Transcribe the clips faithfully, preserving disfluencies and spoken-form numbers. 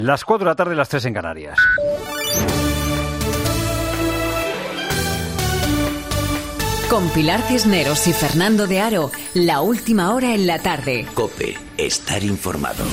Las cuatro de la tarde, las tres en Canarias. Con Pilar Cisneros y Fernando de Aro, la última hora en la tarde. COPE, estar informado.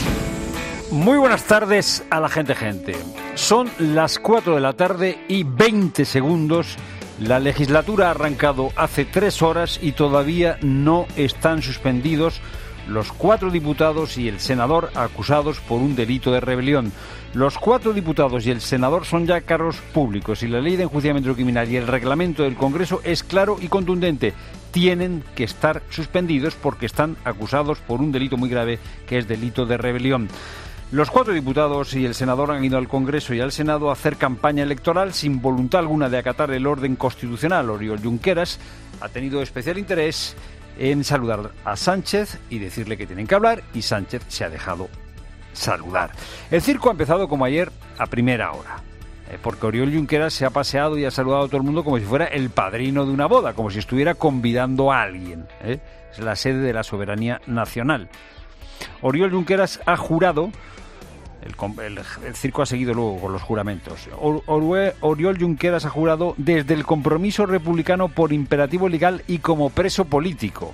Muy buenas tardes a la gente, gente. Son las cuatro de la tarde y veinte segundos. La legislatura ha arrancado hace tres horas y todavía no están suspendidos los cuatro diputados y el senador acusados por un delito de rebelión. Los cuatro diputados y el senador son ya cargos públicos y la ley de enjuiciamiento criminal y el reglamento del Congreso es claro y contundente. Tienen que estar suspendidos porque están acusados por un delito muy grave que es delito de rebelión. Los cuatro diputados y el senador han ido al Congreso y al Senado a hacer campaña electoral sin voluntad alguna de acatar el orden constitucional. Oriol Junqueras ha tenido especial interés en saludar a Sánchez y decirle que tienen que hablar, y Sánchez se ha dejado saludar. El circo ha empezado como ayer a primera hora, eh, porque Oriol Junqueras se ha paseado y ha saludado a todo el mundo como si fuera el padrino de una boda, como si estuviera convidando a alguien. ¿eh? Es la sede de la soberanía nacional. Oriol Junqueras ha jurado. El, el, el circo ha seguido luego con los juramentos. Or, Or, Oriol Junqueras ha jurado desde el compromiso republicano por imperativo legal y como preso político.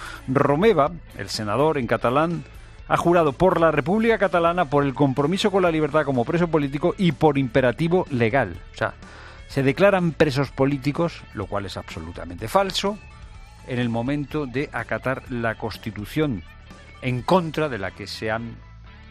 Romeva, el senador en catalán, ha jurado por la República Catalana, por el compromiso con la libertad como preso político y por imperativo legal. O sea, se declaran presos políticos, lo cual es absolutamente falso, en el momento de acatar la Constitución en contra de la que se han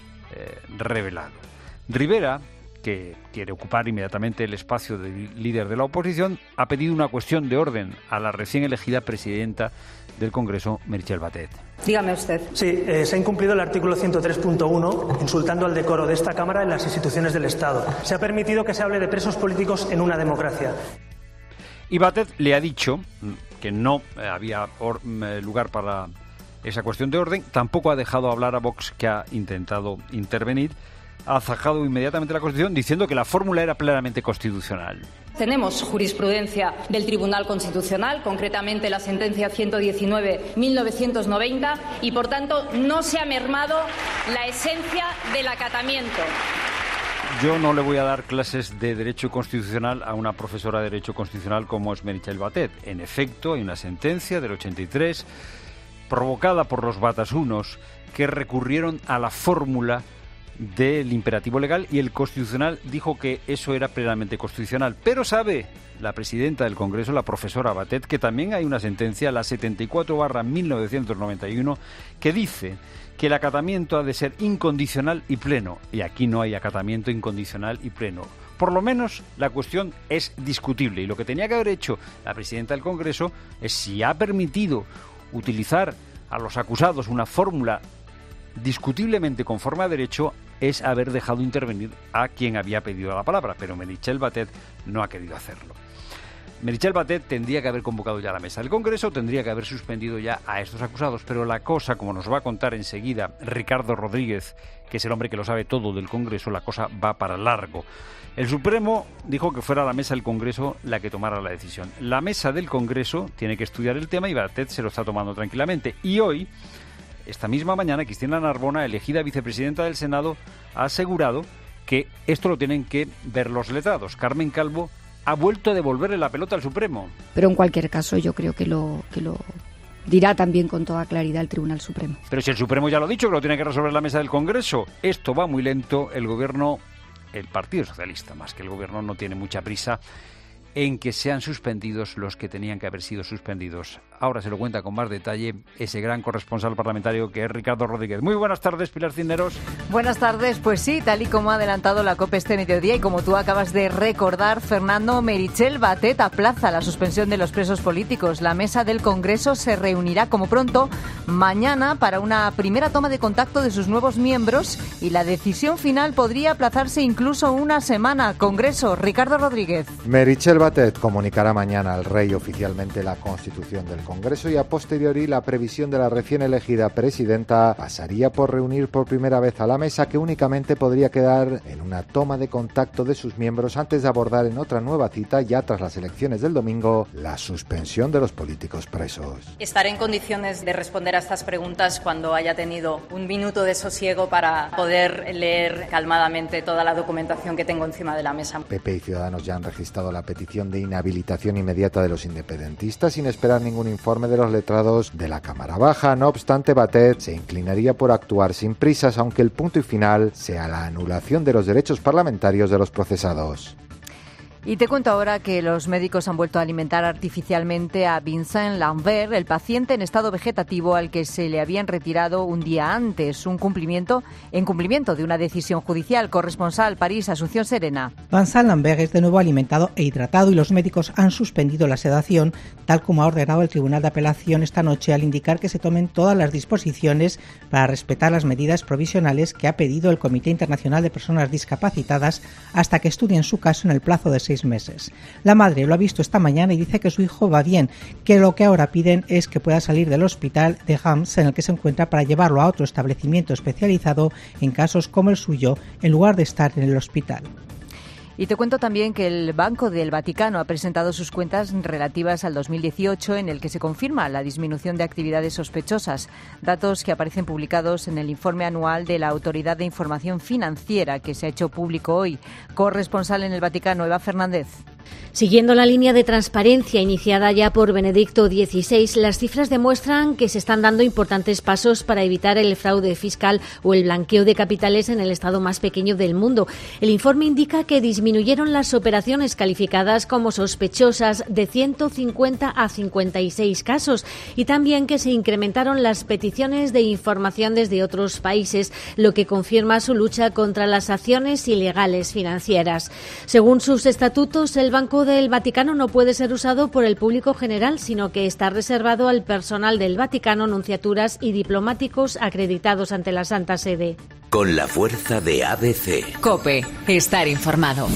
Eh, revelado. Rivera, que quiere ocupar inmediatamente el espacio de líder de la oposición, ha pedido una cuestión de orden a la recién elegida presidenta del Congreso, Meritxell Batet. Dígame usted. Sí, eh, se ha incumplido el artículo ciento tres punto uno, insultando al decoro de esta Cámara en las instituciones del Estado. Se ha permitido que se hable de presos políticos en una democracia. Y Batet le ha dicho que no eh, había or, eh, lugar para esa cuestión de orden. Tampoco ha dejado hablar a Vox, que ha intentado intervenir. Ha zanjado inmediatamente la Constitución diciendo que la fórmula era plenamente constitucional. Tenemos jurisprudencia del Tribunal Constitucional, concretamente la sentencia ciento diecinueve barra mil novecientos noventa, y por tanto no se ha mermado la esencia del acatamiento. Yo no le voy a dar clases de Derecho Constitucional a una profesora de Derecho Constitucional como es Meritxell Batet. En efecto, hay una sentencia del ochenta y tres provocada por los batasunos que recurrieron a la fórmula del imperativo legal, y el Constitucional dijo que eso era plenamente constitucional. Pero sabe la presidenta del Congreso, la profesora Batet, que también hay una sentencia, la setenta y cuatro barra mil novecientos noventa y uno, que dice que el acatamiento ha de ser incondicional y pleno, y aquí no hay acatamiento incondicional y pleno. Por lo menos la cuestión es discutible, y lo que tenía que haber hecho la presidenta del Congreso es, si ha permitido utilizar a los acusados una fórmula discutiblemente conforme a derecho, es haber dejado intervenir a quien había pedido la palabra, pero Meritxell Batet no ha querido hacerlo. Meritxell Batet tendría que haber convocado ya la mesa del Congreso, tendría que haber suspendido ya a estos acusados, pero la cosa, como nos va a contar enseguida Ricardo Rodríguez, que es el hombre que lo sabe todo del Congreso, la cosa va para largo. El Supremo dijo que fuera la mesa del Congreso la que tomara la decisión. La mesa del Congreso tiene que estudiar el tema y Batet se lo está tomando tranquilamente. Y hoy, esta misma mañana, Cristina Narbona, elegida vicepresidenta del Senado, ha asegurado que esto lo tienen que ver los letrados. Carmen Calvo ha vuelto a devolverle la pelota al Supremo. Pero en cualquier caso yo creo que lo, que lo dirá también con toda claridad el Tribunal Supremo. Pero si el Supremo ya lo ha dicho, que lo tiene que resolver la mesa del Congreso. Esto va muy lento. El Gobierno, el Partido Socialista, más que el Gobierno, no tiene mucha prisa en que sean suspendidos los que tenían que haber sido suspendidos. Ahora se lo cuenta con más detalle ese gran corresponsal parlamentario que es Ricardo Rodríguez. Muy buenas tardes, Pilar Cisneros. Buenas tardes, pues sí, tal y como ha adelantado la COPE este mediodía y como tú acabas de recordar, Fernando, Meritxell Batet aplaza la suspensión de los presos políticos. La mesa del Congreso se reunirá como pronto mañana para una primera toma de contacto de sus nuevos miembros y la decisión final podría aplazarse incluso una semana. Congreso, Ricardo Rodríguez. Meritxell Michel Batet comunicará mañana al rey oficialmente la constitución del Congreso y a posteriori la previsión de la recién elegida presidenta pasaría por reunir por primera vez a la mesa, que únicamente podría quedar en una toma de contacto de sus miembros antes de abordar en otra nueva cita, ya tras las elecciones del domingo, la suspensión de los políticos presos. Estaré en condiciones de responder a estas preguntas cuando haya tenido un minuto de sosiego para poder leer calmadamente toda la documentación que tengo encima de la mesa. P P y Ciudadanos ya han registrado la petición de inhabilitación inmediata de los independentistas sin esperar ningún informe de los letrados de la Cámara Baja. No obstante, Batet se inclinaría por actuar sin prisas, aunque el punto y final sea la anulación de los derechos parlamentarios de los procesados. Y te cuento ahora que los médicos han vuelto a alimentar artificialmente a Vincent Lambert, el paciente en estado vegetativo al que se le habían retirado un día antes, un cumplimiento en cumplimiento de una decisión judicial. Corresponsal París, Asunción Serena. Vincent Lambert es de nuevo alimentado e hidratado y los médicos han suspendido la sedación, tal como ha ordenado el Tribunal de Apelación esta noche, al indicar que se tomen todas las disposiciones para respetar las medidas provisionales que ha pedido el Comité Internacional de Personas Discapacitadas hasta que estudien su caso en el plazo de seis meses. La madre lo ha visto esta mañana y dice que su hijo va bien, que lo que ahora piden es que pueda salir del hospital de Reims en el que se encuentra para llevarlo a otro establecimiento especializado en casos como el suyo, en lugar de estar en el hospital. Y te cuento también que el Banco del Vaticano ha presentado sus cuentas relativas al dos mil dieciocho, en el que se confirma la disminución de actividades sospechosas, datos que aparecen publicados en el informe anual de la Autoridad de Información Financiera, que se ha hecho público hoy. Corresponsal en el Vaticano, Eva Fernández. Siguiendo la línea de transparencia iniciada ya por Benedicto dieciséis, las cifras demuestran que se están dando importantes pasos para evitar el fraude fiscal o el blanqueo de capitales en el estado más pequeño del mundo. El informe indica que disminuyeron las operaciones calificadas como sospechosas de ciento cincuenta a cincuenta y seis casos y también que se incrementaron las peticiones de información desde otros países, lo que confirma su lucha contra las acciones ilegales financieras. Según sus estatutos, el Banco del Vaticano no puede ser usado por el público general, sino que está reservado al personal del Vaticano, nunciaturas y diplomáticos acreditados ante la Santa Sede. Con la fuerza de A B C. COPE. Estar informado.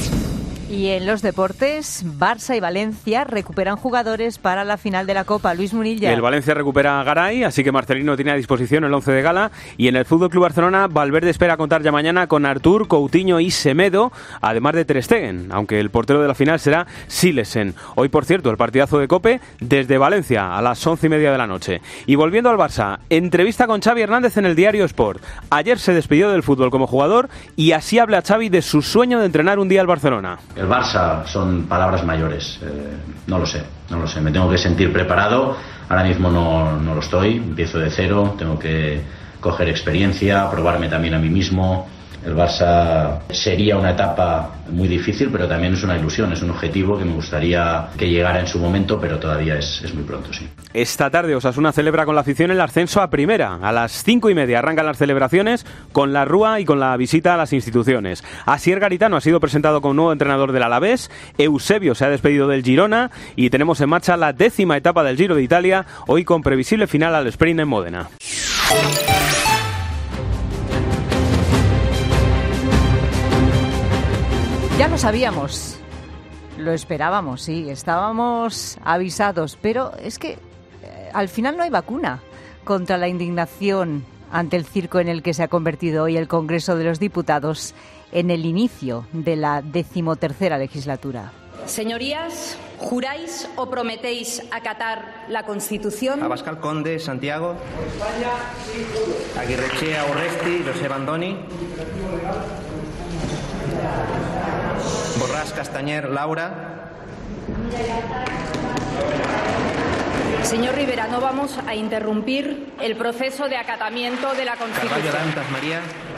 Y en los deportes, Barça y Valencia recuperan jugadores para la final de la Copa. Luis Munilla. El Valencia recupera a Garay, así que Marcelino tiene a disposición el once de gala. Y en el F C Barcelona, Valverde espera contar ya mañana con Artur, Coutinho y Semedo, además de Ter Stegen, aunque el portero de la final será Silesen. Hoy, por cierto, el partidazo de COPE desde Valencia a las once y media de la noche. Y volviendo al Barça, entrevista con Xavi Hernández en el Diario Sport. Ayer se despidió del fútbol como jugador y así habla Xavi de su sueño de entrenar un día al Barcelona. El Barça son palabras mayores, eh, no lo sé, no lo sé, me tengo que sentir preparado, ahora mismo no, no lo estoy, empiezo de cero, tengo que coger experiencia, probarme también a mí mismo. El Barça sería una etapa muy difícil, pero también es una ilusión, es un objetivo que me gustaría que llegara en su momento, pero todavía es, es muy pronto, sí. Esta tarde Osasuna celebra con la afición el ascenso a Primera. A las cinco y media arrancan las celebraciones con la rúa y con la visita a las instituciones. Asier Garitano ha sido presentado como nuevo entrenador del Alavés, Eusebio se ha despedido del Girona y tenemos en marcha la décima etapa del Giro de Italia, hoy con previsible final al sprint en Módena. Ya lo sabíamos, lo esperábamos, sí, estábamos avisados, pero es que eh, al final no hay vacuna contra la indignación ante el circo en el que se ha convertido hoy el Congreso de los Diputados en el inicio de la decimotercera legislatura. Señorías, ¿juráis o prometéis acatar la Constitución? Abascal Conde, Santiago. Aguirrechea Urresti, José Bandoni. Borràs Castañer, Laura. Señor Rivera, no vamos a interrumpir el proceso de acatamiento de la Constitución. Carballo Dantas, María.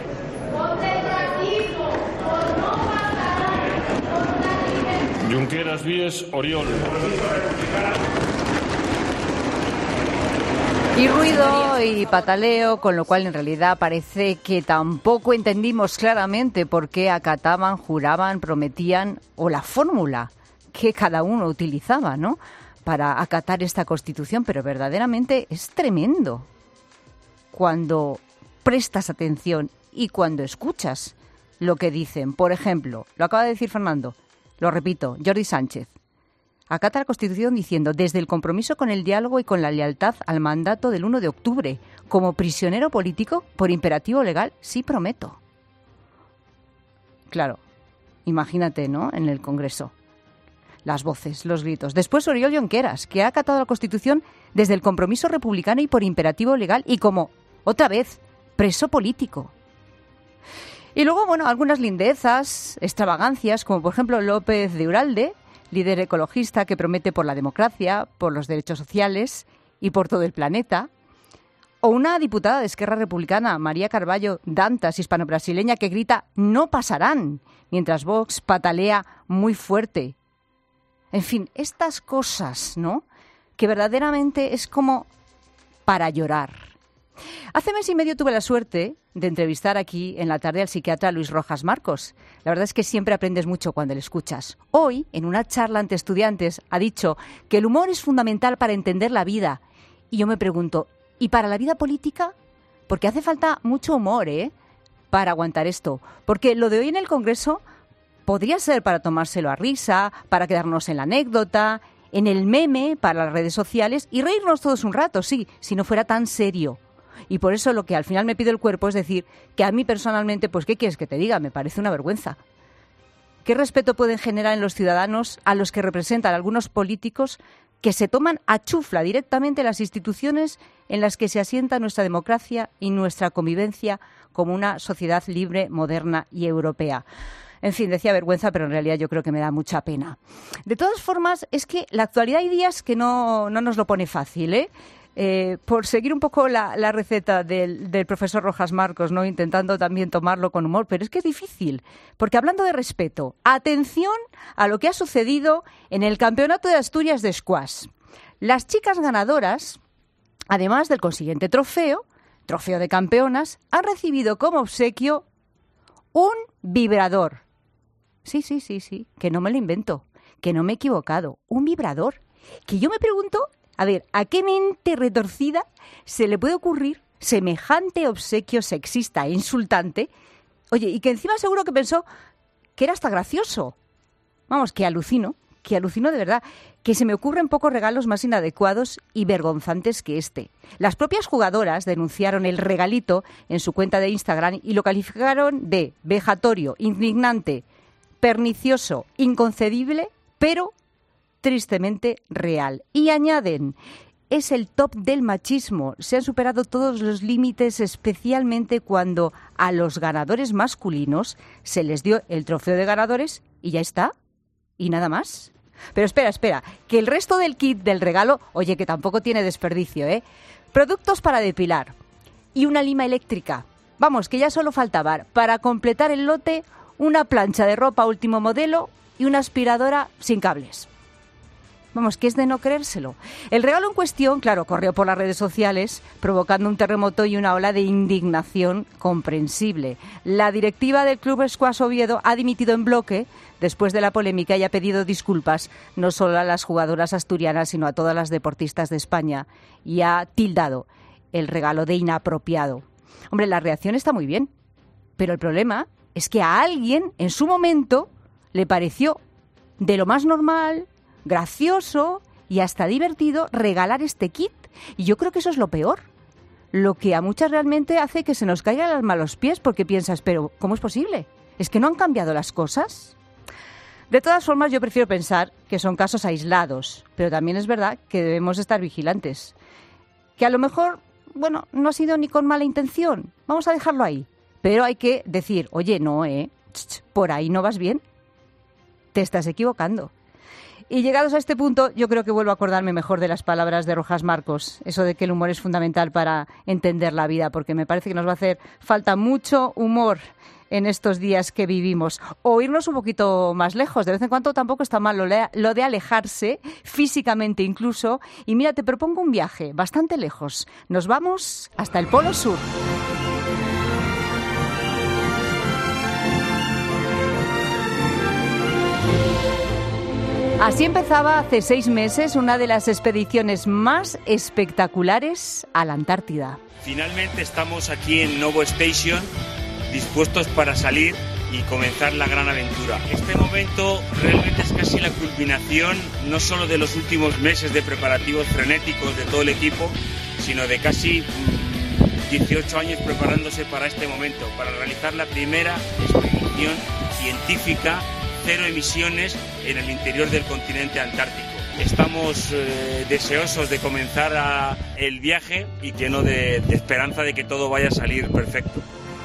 Junqueras Vies, Oriol. Y ruido y pataleo, con lo cual en realidad parece que tampoco entendimos claramente por qué acataban, juraban, prometían, o la fórmula que cada uno utilizaba, ¿no?, para acatar esta Constitución, pero verdaderamente es tremendo cuando prestas atención y cuando escuchas lo que dicen. Por ejemplo, lo acaba de decir Fernando, lo repito, Jordi Sánchez, acata la Constitución diciendo, desde el compromiso con el diálogo y con la lealtad al mandato del uno de octubre, como prisionero político, por imperativo legal, sí prometo. Claro, imagínate, ¿no?, en el Congreso. Las voces, los gritos. Después Oriol Junqueras, que ha acatado la Constitución desde el compromiso republicano y por imperativo legal y como, otra vez, preso político. Y luego, bueno, algunas lindezas, extravagancias, como por ejemplo López de Uralde, líder ecologista que promete por la democracia, por los derechos sociales y por todo el planeta. O una diputada de Esquerra Republicana, María Carballo Dantas, hispano-brasileña, que grita «no pasarán», mientras Vox patalea muy fuerte. En fin, estas cosas, ¿no?, que verdaderamente es como para llorar. Hace mes y medio tuve la suerte de entrevistar aquí en la tarde al psiquiatra Luis Rojas Marcos. La verdad es que siempre aprendes mucho cuando le escuchas. Hoy, en una charla ante estudiantes, ha dicho que el humor es fundamental para entender la vida. Y yo me pregunto, ¿y para la vida política? Porque hace falta mucho humor, ¿eh?, para aguantar esto. Porque lo de hoy en el Congreso podría ser para tomárselo a risa, para quedarnos en la anécdota, en el meme, para las redes sociales y reírnos todos un rato, sí, si no fuera tan serio. Y por eso lo que al final me pide el cuerpo es decir que a mí personalmente, pues ¿qué quieres que te diga? Me parece una vergüenza. ¿Qué respeto pueden generar en los ciudadanos a los que representan algunos políticos que se toman a chufla directamente las instituciones en las que se asienta nuestra democracia y nuestra convivencia como una sociedad libre, moderna y europea? En fin, decía vergüenza, pero en realidad yo creo que me da mucha pena. De todas formas, es que la actualidad hay días que no, no nos lo pone fácil, ¿eh? Eh, por seguir un poco la, la receta del, del profesor Rojas Marcos, ¿no?, intentando también tomarlo con humor, pero es que es difícil, porque hablando de respeto, atención a lo que ha sucedido en el Campeonato de Asturias de Squash. Las chicas ganadoras, además del consiguiente trofeo, trofeo de campeonas, han recibido como obsequio un vibrador. Sí, sí, sí, sí, que no me lo invento, que no me he equivocado, un vibrador, que yo me pregunto... A ver, ¿a qué mente retorcida se le puede ocurrir semejante obsequio sexista e insultante? Oye, y que encima seguro que pensó que era hasta gracioso. Vamos, que alucino, que alucino de verdad, que se me ocurren pocos regalos más inadecuados y vergonzantes que este. Las propias jugadoras denunciaron el regalito en su cuenta de Instagram y lo calificaron de vejatorio, indignante, pernicioso, inconcebible, pero... tristemente real. Y añaden, es el top del machismo. Se han superado todos los límites, especialmente cuando a los ganadores masculinos se les dio el trofeo de ganadores y ya está. Y nada más. Pero espera, espera, que el resto del kit del regalo, oye, que tampoco tiene desperdicio, ¿eh? Productos para depilar y una lima eléctrica. Vamos, que ya solo faltaba para completar el lote una plancha de ropa último modelo y una aspiradora sin cables. Vamos, que es de no creérselo. El regalo en cuestión, claro, corrió por las redes sociales, provocando un terremoto y una ola de indignación comprensible. La directiva del Club Squash Oviedo ha dimitido en bloque después de la polémica y ha pedido disculpas no solo a las jugadoras asturianas, sino a todas las deportistas de España, y ha tildado el regalo de inapropiado. Hombre, la reacción está muy bien, pero el problema es que a alguien, en su momento, le pareció de lo más normal, gracioso y hasta divertido regalar este kit. Y yo creo que eso es lo peor. Lo que a muchas realmente hace que se nos caiga el alma a los pies porque piensas, pero ¿cómo es posible? ¿Es que no han cambiado las cosas? De todas formas, yo prefiero pensar que son casos aislados, pero también es verdad que debemos estar vigilantes. Que a lo mejor, bueno, no ha sido ni con mala intención. Vamos a dejarlo ahí. Pero hay que decir, oye, no, ¿eh? Ch, por ahí no vas bien. Te estás equivocando. Y llegados a este punto, yo creo que vuelvo a acordarme mejor de las palabras de Rojas Marcos, eso de que el humor es fundamental para entender la vida, porque me parece que nos va a hacer falta mucho humor en estos días que vivimos. O irnos un poquito más lejos, de vez en cuando tampoco está mal lo, lo de alejarse, físicamente incluso. Y mira, te propongo un viaje bastante lejos. Nos vamos hasta el Polo Sur. Así empezaba hace seis meses una de las expediciones más espectaculares a la Antártida. Finalmente estamos aquí en Novo Station, dispuestos para salir y comenzar la gran aventura. Este momento realmente es casi la culminación no solo de los últimos meses de preparativos frenéticos de todo el equipo, sino de casi dieciocho años preparándose para este momento, para realizar la primera expedición científica cero emisiones en el interior del continente antártico. Estamos eh, deseosos de comenzar a, el viaje y lleno de, de esperanza de que todo vaya a salir perfecto.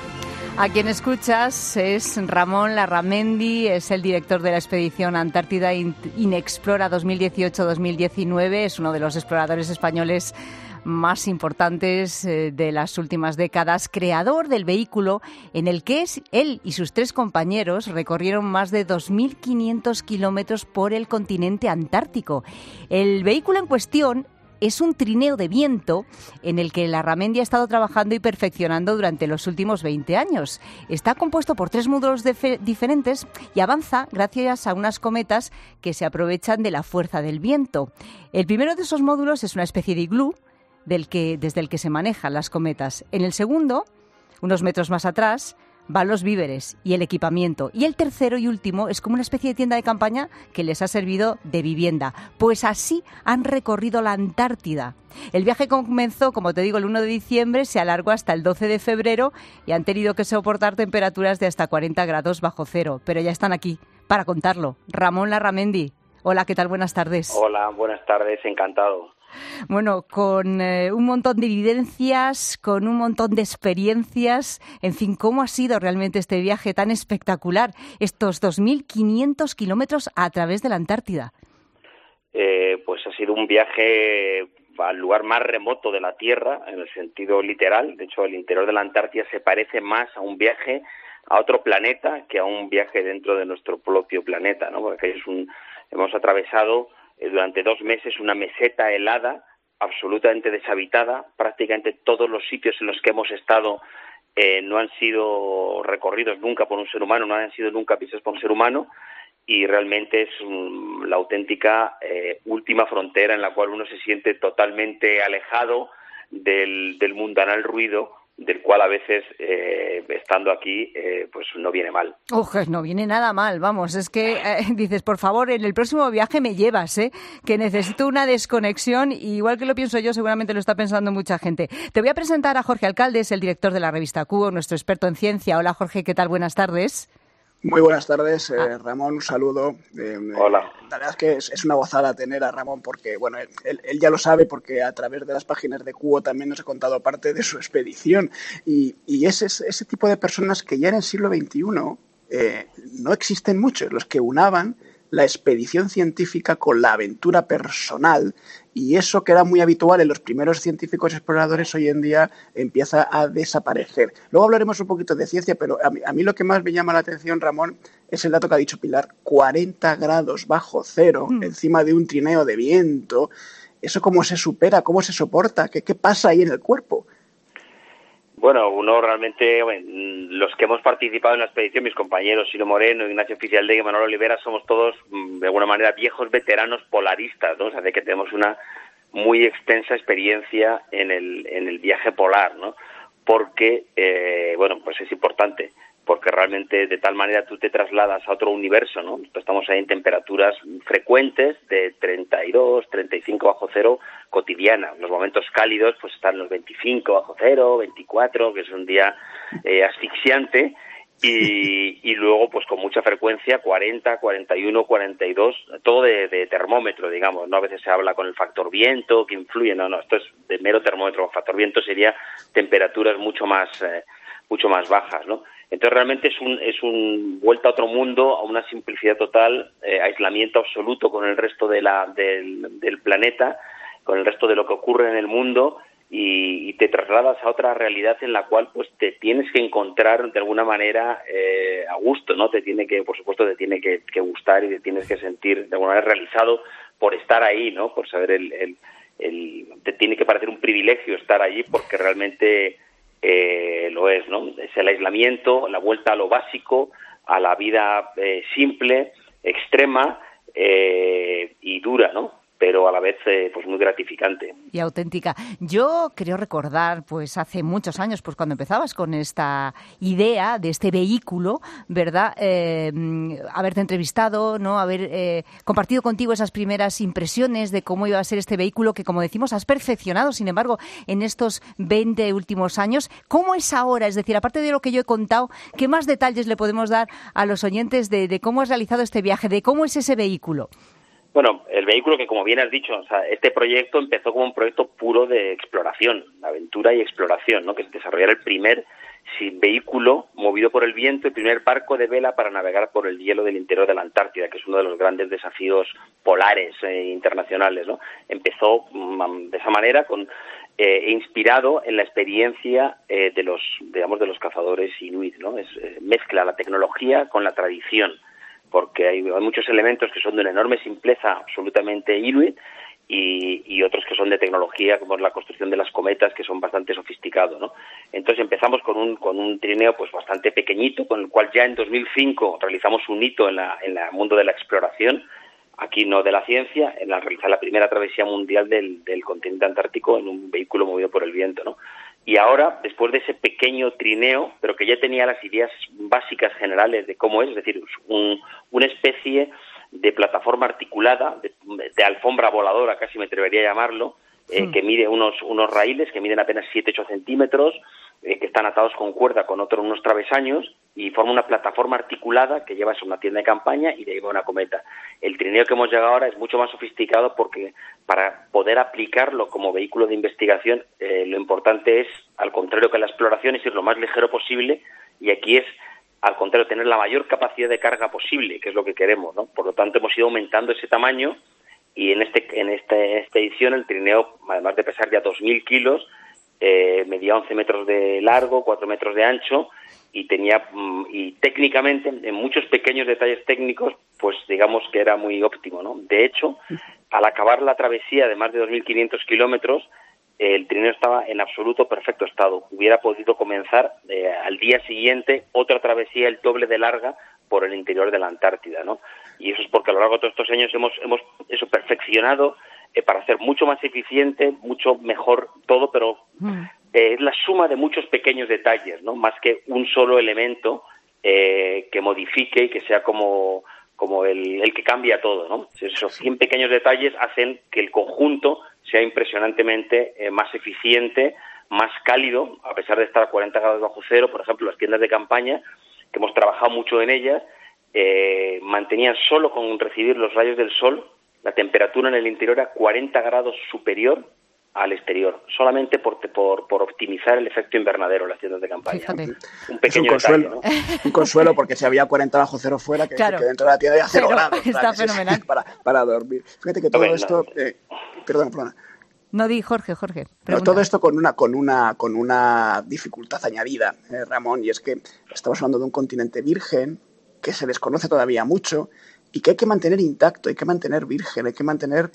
A quien escuchas es Ramón Larramendi, es el director de la expedición Antártida Inexplora dos mil dieciocho dos mil diecinueve, es uno de los exploradores españoles más importantes de las últimas décadas, creador del vehículo en el que es él y sus tres compañeros recorrieron más de dos mil quinientos kilómetros por el continente antártico. El vehículo en cuestión es un trineo de viento en el que Larramendi ha estado trabajando y perfeccionando durante los últimos veinte años. Está compuesto por tres módulos diferentes y avanza gracias a unas cometas que se aprovechan de la fuerza del viento. El primero de esos módulos es una especie de iglú del que, desde el que se manejan las cometas. En el segundo, unos metros más atrás, van los víveres y el equipamiento. Y el tercero y último es como una especie de tienda de campaña que les ha servido de vivienda. Pues así han recorrido la Antártida. El viaje comenzó, como te digo, el uno de diciembre, se alargó hasta el doce de febrero y han tenido que soportar temperaturas de hasta cuarenta grados bajo cero. Pero ya están aquí para contarlo. Ramón Larramendi. Hola, ¿qué tal? Buenas tardes. Hola, buenas tardes, encantado. Bueno, con eh, un montón de evidencias, con un montón de experiencias, en fin, ¿cómo ha sido realmente este viaje tan espectacular, estos dos mil quinientos kilómetros a través de la Antártida? Eh, pues ha sido un viaje al lugar más remoto de la Tierra, en el sentido literal. De hecho, el interior de la Antártida se parece más a un viaje a otro planeta que a un viaje dentro de nuestro propio planeta, ¿no? Porque es un, hemos atravesado durante dos meses una meseta helada, absolutamente deshabitada. Prácticamente todos los sitios en los que hemos estado eh, no han sido recorridos nunca por un ser humano, no han sido nunca pisados por un ser humano, y realmente es um, la auténtica eh, última frontera en la cual uno se siente totalmente alejado del, del mundanal ruido, del cual a veces, eh, estando aquí, eh, pues no viene mal. Ojo, no viene nada mal, vamos, es que eh, dices, por favor, en el próximo viaje me llevas, ¿eh? Que necesito una desconexión, y igual que lo pienso yo, seguramente lo está pensando mucha gente. Te voy a presentar a Jorge Alcalde, es el director de la revista Cubo, nuestro experto en ciencia. Hola, Jorge, ¿qué tal? Buenas tardes. Muy buenas tardes, eh, Ramón, un saludo. Eh, Hola. La verdad es que es, es una gozada tener a Ramón porque, bueno, él, él ya lo sabe porque a través de las páginas de Cubo también nos ha contado parte de su expedición. Y, y es ese, ese tipo de personas que ya en el siglo veintiuno eh, no existen muchos, los que unaban la expedición científica con la aventura personal, y eso que era muy habitual en los primeros científicos exploradores hoy en día empieza a desaparecer. Luego hablaremos un poquito de ciencia, pero a mí, a mí lo que más me llama la atención, Ramón, es el dato que ha dicho Pilar, cuarenta grados bajo cero, mm. encima de un trineo de viento. ¿Eso cómo se supera? ¿Cómo se soporta? ¿Qué, qué pasa ahí en el cuerpo? Bueno, uno realmente, bueno, los que hemos participado en la expedición, mis compañeros Sino Moreno, Ignacio Oficialdegui y Manuel Olivera, somos todos, de alguna manera, viejos veteranos polaristas, ¿no? O sea, de que tenemos una muy extensa experiencia en el, en el viaje polar, ¿no? Porque, eh, bueno, pues es importante, porque realmente de tal manera tú te trasladas a otro universo, ¿no? Estamos ahí en temperaturas frecuentes de treinta y dos, treinta y cinco bajo cero cotidianas. Los momentos cálidos pues están los veinticinco bajo cero, veinticuatro, que es un día eh, asfixiante, y, y luego pues con mucha frecuencia cuarenta, cuarenta y uno, cuarenta y dos, todo de, de termómetro, digamos, ¿no? A veces se habla con el factor viento que influye, no, no, esto es de mero termómetro. El factor viento sería temperaturas mucho más, eh, mucho más bajas, ¿no? Entonces realmente es un es un vuelta a otro mundo, a una simplicidad total, eh, aislamiento absoluto con el resto de la del, del planeta, con el resto de lo que ocurre en el mundo, y, y te trasladas a otra realidad en la cual pues te tienes que encontrar de alguna manera eh, a gusto, ¿no? Te tiene que, por supuesto, te tiene que, que gustar y te tienes que sentir de alguna manera realizado por estar ahí, ¿no? Por saber el, el, el te tiene que parecer un privilegio estar allí, porque realmente Eh, lo es, ¿no? Es el aislamiento, la vuelta a lo básico, a la vida eh, simple, extrema eh, y dura, ¿no? pero a la vez eh, pues muy gratificante. Y auténtica. Yo creo recordar, pues hace muchos años, pues cuando empezabas con esta idea de este vehículo, ¿verdad? Eh, haberte entrevistado, ¿no? Haber eh, compartido contigo esas primeras impresiones de cómo iba a ser este vehículo que, como decimos, has perfeccionado, sin embargo, en estos veinte últimos años. ¿Cómo es ahora? Es decir, aparte de lo que yo he contado, ¿qué más detalles le podemos dar a los oyentes de, de cómo has realizado este viaje, de cómo es ese vehículo? Bueno, el vehículo que, como bien has dicho, o sea, este proyecto empezó como un proyecto puro de exploración, aventura y exploración, ¿no? Que es desarrollar el primer vehículo movido por el viento, el primer barco de vela para navegar por el hielo del interior de la Antártida, que es uno de los grandes desafíos polares eh, internacionales, ¿no? Empezó um, de esa manera, con eh, inspirado en la experiencia eh, de los, digamos, de los cazadores inuit, ¿no? Es, eh, mezcla la tecnología con la tradición, porque hay, hay muchos elementos que son de una enorme simpleza absolutamente inuit y, y otros que son de tecnología, como es la construcción de las cometas, que son bastante sofisticados, ¿no? Entonces empezamos con un con un trineo pues bastante pequeñito, con el cual ya en dos mil cinco realizamos un hito en la en el mundo de la exploración, aquí no de la ciencia, en la realizar la primera travesía mundial del, del continente antártico en un vehículo movido por el viento, ¿no? Y ahora, después de ese pequeño trineo, pero que ya tenía las ideas básicas generales de cómo es, es decir, un, una especie de plataforma articulada, de, de alfombra voladora, casi me atrevería a llamarlo, eh, sí. que mide unos, unos raíles que miden apenas siete a ocho centímetros, eh, que están atados con cuerda con otros unos travesaños y forma una plataforma articulada que lleva a una tienda de campaña y de ahí va una cometa. El trineo que hemos llegado ahora es mucho más sofisticado porque para poder aplicarlo como vehículo de investigación eh, lo importante es, al contrario que la exploración, es ir lo más ligero posible, y aquí es, al contrario, tener la mayor capacidad de carga posible, que es lo que queremos, ¿no? Por lo tanto, hemos ido aumentando ese tamaño y en este en este, esta edición el trineo, además de pesar ya dos mil kilos, eh, medía once metros de largo, cuatro metros de ancho y tenía y técnicamente, en muchos pequeños detalles técnicos, pues digamos que era muy óptimo, ¿no? De hecho, al acabar la travesía de más de dos mil quinientos kilómetros, el trineo estaba en absoluto perfecto estado. Hubiera podido comenzar eh, al día siguiente otra travesía el doble de larga por el interior de la Antártida, ¿no? Y eso es porque a lo largo de todos estos años hemos hemos eso perfeccionado eh, para hacer mucho más eficiente, mucho mejor todo, pero mm. eh, es la suma de muchos pequeños detalles, ¿no? Más que un solo elemento eh, que modifique y que sea como como el, el que cambia todo, ¿no? Esos cien pequeños detalles hacen que el conjunto sea impresionantemente eh, más eficiente, más cálido, a pesar de estar a cuarenta grados bajo cero. Por ejemplo, las tiendas de campaña, que hemos trabajado mucho en ellas, eh, mantenían solo con recibir los rayos del sol la temperatura en el interior a cuarenta grados superior al exterior, solamente por, por, por optimizar el efecto invernadero en las tiendas de campaña. Fíjate. Un pequeño es un consuelo, detalle, ¿no? Un consuelo, porque si había cuarenta bajo cero fuera, que, claro. que dentro de la tienda hay cero Pero grados. está ¿sabes? fenomenal. Para, para dormir. Fíjate que todo Bueno, esto... Eh, perdón, perdón. No di Jorge, Jorge. No, todo esto con una con una con una dificultad añadida, eh, Ramón, y es que estamos hablando de un continente virgen que se desconoce todavía mucho y que hay que mantener intacto, hay que mantener virgen, hay que mantener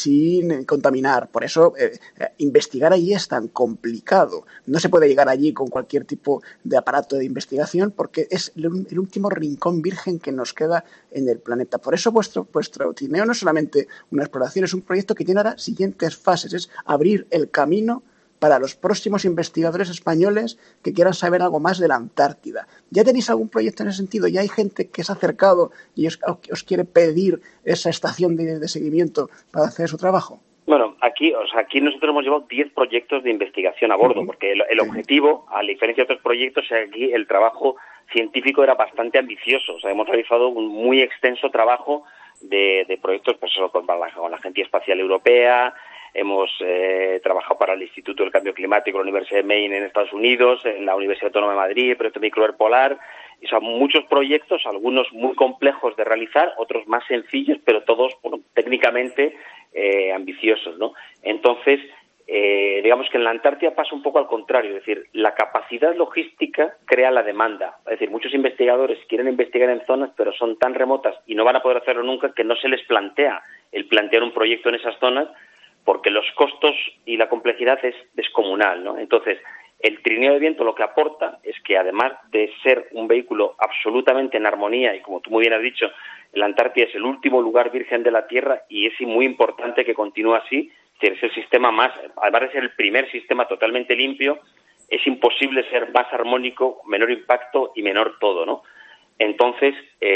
sin contaminar. Por eso eh, investigar allí es tan complicado. No se puede llegar allí con cualquier tipo de aparato de investigación porque es el, el último rincón virgen que nos queda en el planeta. Por eso vuestro, vuestro trineo no es solamente una exploración, es un proyecto que tiene ahora siguientes fases, es abrir el camino para los próximos investigadores españoles que quieran saber algo más de la Antártida. ¿Ya tenéis algún proyecto en ese sentido? ¿Ya hay gente que se ha acercado y os, os quiere pedir esa estación de, de seguimiento para hacer su trabajo? Bueno, aquí, o sea, aquí nosotros hemos llevado diez proyectos de investigación a bordo, uh-huh. porque el, el objetivo, a la diferencia de otros proyectos, es que aquí el trabajo científico era bastante ambicioso. O sea, hemos realizado un muy extenso trabajo de, de proyectos, pues eso, con la, con la Agencia Espacial Europea. Hemos eh, trabajado para el Instituto del Cambio Climático, la Universidad de Maine en Estados Unidos, en la Universidad Autónoma de Madrid, el proyecto Microver Polar. Y son muchos proyectos, algunos muy complejos de realizar, otros más sencillos, pero todos, bueno, técnicamente eh, ambiciosos, ¿no? Entonces, eh, digamos que en la Antártida pasa un poco al contrario, es decir, la capacidad logística crea la demanda. Es decir, muchos investigadores quieren investigar en zonas, pero son tan remotas y no van a poder hacerlo nunca que no se les plantea el plantear un proyecto en esas zonas, porque los costos y la complejidad es descomunal, ¿no? Entonces, el trineo de viento lo que aporta es que, además de ser un vehículo absolutamente en armonía y, como tú muy bien has dicho, La Antártida es el último lugar virgen de la Tierra y es muy importante que continúe así. Es el sistema más, además de ser el primer sistema totalmente limpio, es imposible ser más armónico, menor impacto y menor todo, ¿no? Entonces,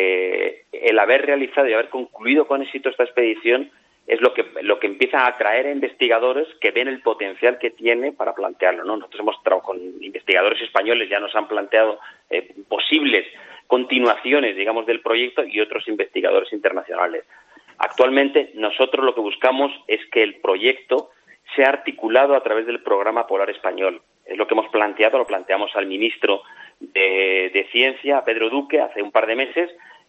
eh, el haber realizado y haber concluido con éxito esta expedición es lo que lo que empieza a atraer a investigadores que ven el potencial que tiene para plantearlo, ¿no? Nosotros hemos trabajado con investigadores españoles, ya nos han planteado eh, posibles continuaciones, digamos, del proyecto y otros investigadores internacionales. Actualmente, nosotros lo que buscamos es que el proyecto sea articulado a través del Programa Polar Español. Es lo que hemos planteado, lo planteamos al ministro de, de Ciencia, Pedro Duque, hace un par de meses,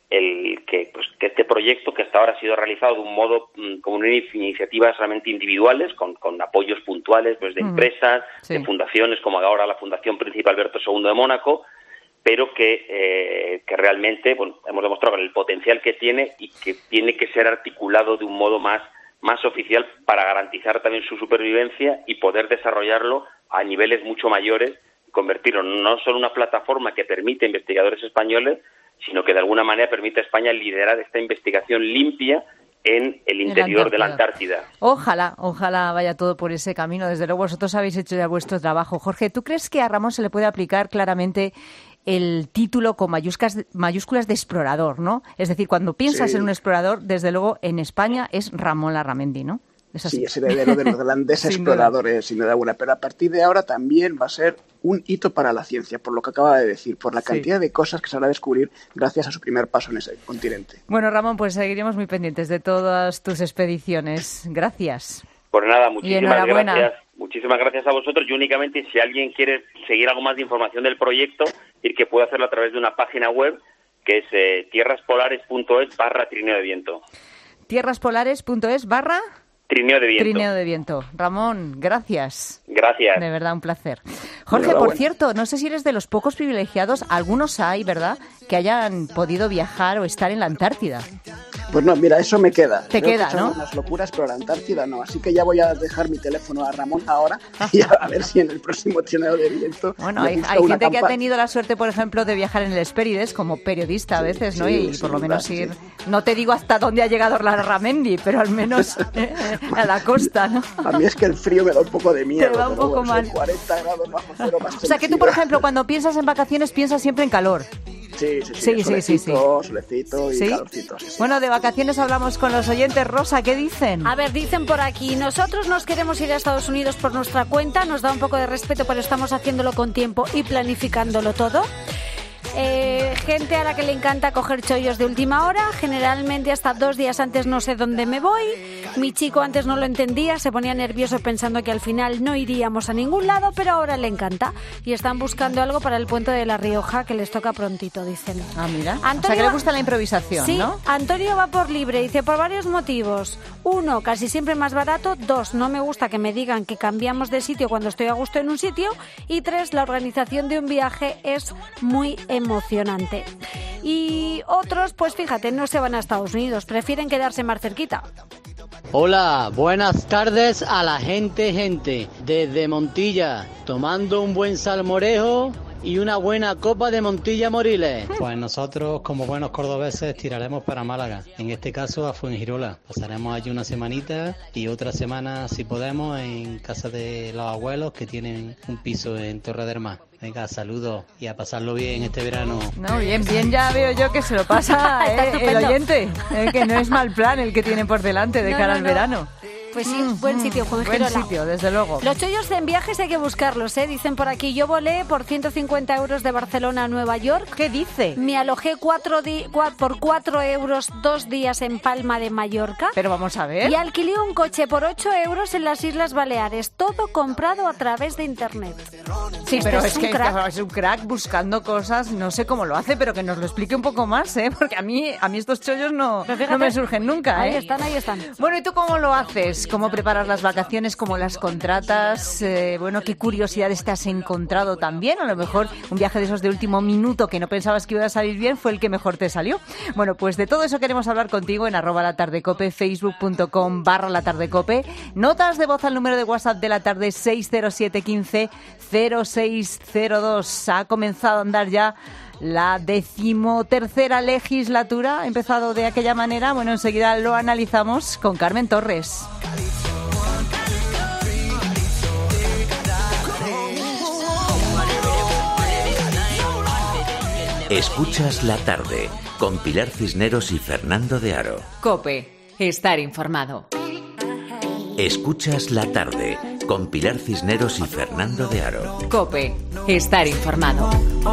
el que, pues, que este proyecto, que hasta ahora ha sido realizado de un modo, como una iniciativas realmente individuales, con, con apoyos puntuales pues de mm, empresas, sí. de fundaciones, como ahora la Fundación Príncipe Alberto segundo de Mónaco, pero que, eh, que realmente bueno, hemos demostrado el potencial que tiene y que tiene que ser articulado de un modo más, más oficial para garantizar también su supervivencia y poder desarrollarlo a niveles mucho mayores, convertirlo no solo en una plataforma que permite a investigadores españoles, sino que de alguna manera permite a España liderar esta investigación limpia en el interior de la Antártida. Ojalá, ojalá vaya todo por ese camino. Desde luego vosotros habéis hecho ya vuestro trabajo. Jorge, ¿tú crees que a Ramón se le puede aplicar claramente el título con mayúsculas, mayúsculas de explorador, ¿no? Es decir, cuando piensas sí. en un explorador, desde luego en España es Ramón Larramendi, ¿no? Es así. Sí, es heredero de los grandes sin exploradores, duda. sin duda alguna. Pero a partir de ahora también va a ser un hito para la ciencia, por lo que acaba de decir, por la cantidad sí. de cosas que se van a descubrir gracias a su primer paso en ese continente. Bueno, Ramón, pues seguiremos muy pendientes de todas tus expediciones. Gracias. Pues nada, muchísimas gracias. Muchísimas gracias a vosotros y únicamente si alguien quiere seguir algo más de información del proyecto, y que puede hacerlo a través de una página web que es eh, tierraspolares.es barra trineo de viento. Tierraspolares.es barra Trineo de viento. Trineo de viento. Ramón, gracias. Gracias. De verdad, un placer. Jorge, por cierto, no sé si eres de los pocos privilegiados, algunos hay, ¿verdad?, que hayan podido viajar o estar en la Antártida. Pues no, mira, eso me queda. Te Creo queda, que ¿no? Unas locuras, pero la Antártida no. Así que ya voy a dejar mi teléfono a Ramón ahora y a ver si en el próximo Trineo de viento... Bueno, hay, hay gente que ha tenido la suerte, por ejemplo, de viajar en el Hespérides como periodista a sí, veces, ¿no? Sí, y por lo menos duda, ir... Sí. No te digo hasta dónde ha llegado Larramendi, pero al menos a la costa, ¿no? A mí es que el frío me da un poco de miedo. Te da un poco bueno, mal. cuarenta grados bajo cero más. O sea, que tú, por ejemplo, cuando piensas en vacaciones, piensas siempre en calor. Sí, sí, sí, sí, solecito, sí, sí. solecito y ¿Sí? calorcito. Sí, sí. Bueno, de vacaciones hablamos con los oyentes. Rosa, ¿qué dicen? A ver, dicen por aquí, nosotros nos queremos ir a Estados Unidos por nuestra cuenta, nos da un poco de respeto, pero estamos haciéndolo con tiempo y planificándolo todo. Eh, gente a la que le encanta coger chollos de última hora, generalmente hasta dos días antes no sé dónde me voy. Mi chico antes no lo entendía, se ponía nervioso pensando que al final no iríamos a ningún lado, pero ahora le encanta y están buscando algo para el puente de La Rioja que les toca prontito, dicen. Ah, mira, Antonio, o sea que le gusta la improvisación, sí, ¿no? Antonio va por libre, dice, por varios motivos. Uno, casi siempre más barato. Dos, no me gusta que me digan que cambiamos de sitio cuando estoy a gusto en un sitio. Y tres, la organización de un viaje es muy emocionante. Y otros, pues fíjate, no se van a Estados Unidos, prefieren quedarse más cerquita. Hola, buenas tardes a la gente, gente, desde Montilla, tomando un buen salmorejo y una buena copa de Montilla Moriles. Pues nosotros, como buenos cordobeses, tiraremos para Málaga, en este caso a Fuengirola. Pasaremos allí una semanita y otra semana, si podemos, en casa de los abuelos que tienen un piso en Torre del Mar. Venga, saludos y a pasarlo bien este verano. No, bien, bien, ya veo yo que se lo pasa eh, el oyente, eh, que no es mal plan el que tiene por delante de no, cara no, al no. verano. Pues sí, mm, buen sitio, Buen Fuengirola. sitio, desde luego. Los chollos en viajes hay que buscarlos, ¿eh? Dicen por aquí, yo volé por ciento cincuenta euros de Barcelona a Nueva York. ¿Qué dice? Me alojé cuatro di- cua- por cuatro euros dos días en Palma de Mallorca. Pero vamos a ver. Y alquilé un coche por ocho euros en las Islas Baleares. Todo comprado a través de internet. Sí, este pero es, es, un que crack. es un crack buscando cosas, no sé cómo lo hace, pero que nos lo explique un poco más, ¿eh? Porque a mí, a mí estos chollos no, fíjate, no me surgen nunca, ¿eh? Ahí están, ahí están. Bueno, ¿y tú cómo lo haces? ¿Cómo preparas las vacaciones? ¿Cómo las contratas? Eh, bueno, ¿qué curiosidades te has encontrado también? A lo mejor un viaje de esos de último minuto que no pensabas que iba a salir bien fue el que mejor te salió. Bueno, pues de todo eso queremos hablar contigo en arroba la tarde cope, facebook.com barra la tarde cope. Notas de voz al número de WhatsApp de la tarde seis cero siete uno cinco cero seis cero dos. Ha comenzado a andar ya La decimotercera legislatura ha empezado de aquella manera. Bueno, enseguida lo analizamos con Carmen Torres. Escuchas la tarde con Pilar Cisneros y Fernando de Aro. COPE, estar informado. Escuchas la tarde con Pilar Cisneros y Fernando de Aro. COPE, estar informado.